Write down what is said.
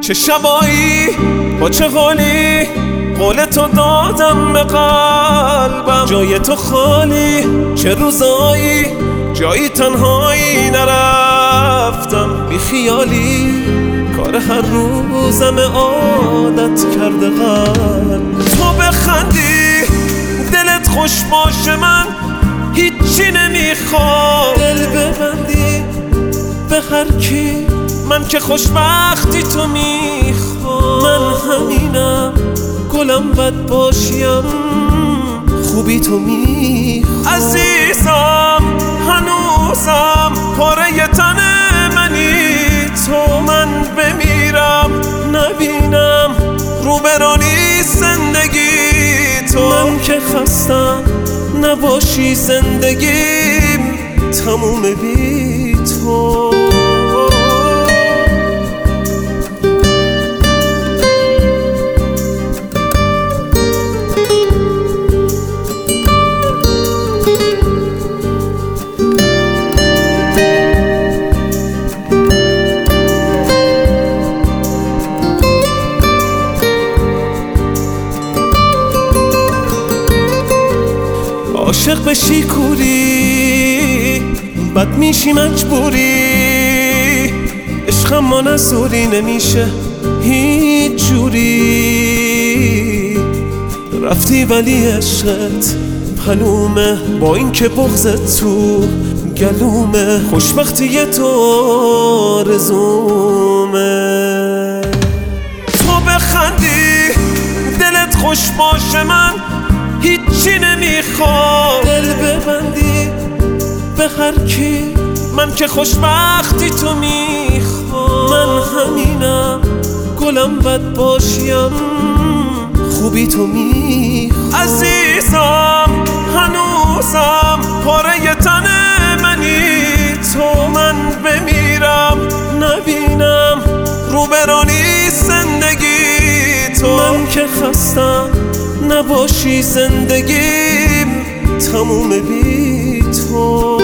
چه شبایی با چه حالی قول تو دادم به قلبم، جای تو خالی چه روزایی جایی تنهایی نرفتم، بی خیالی کار هر روزم عادت کرده قلب. تو بخندی دلت خوش باشه من هیچی نمیخوام، دل ببندی به هر کی من که خوشبختی تو میخوام. من همینم گلم بد باشیم خوبی تو میخوام. عزیزم هنوزم پاره تن منی تو، من بمیرم نبینم روبرانی زندگی تو. من که خستم نباشی زندگیم تموم بی تو. عاشق بشی کوری بد میشی مجبوری، عشقم ما نزوری نمیشه هیچ جوری. رفتی ولی عشقت معلومه با این که بغضت تو گلومه، خوشبختی تو آرزومه. تو بخندی دلت خوش باشه من هیچی نمیخوام، دل ببندی به هر کی من که خوشبختی تو میخوام. من همینم گلم بد باشیم خوبی تو میخوام. عزیزم هنوزم پاره تن منی تو، من بمیرم نبینم روبرانی زندگی تو. من که خستم نباشی زندگیم تموم بی تو.